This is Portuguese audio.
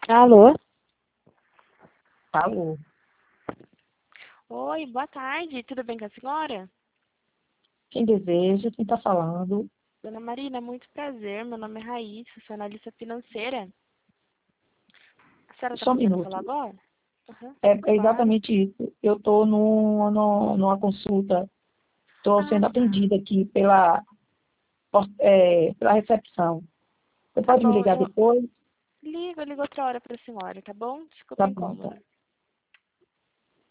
Alô? Alô, Oi, boa tarde. Tudo bem com a senhora? quem deseja, quem está falando? Dona Marina, muito prazer. Meu nome é Raíssa, sou analista financeira. A senhora está Só um podendo minuto. falar agora? Aham, É claro. exatamente isso. Eu estou numa consulta, estou Ah, sendo tá. atendida aqui pela recepção. Você Tá pode me bom, ligar eu depois? ligo outra hora para a senhora, tá bom? Desculpa Tá o bom, tá. incômodo.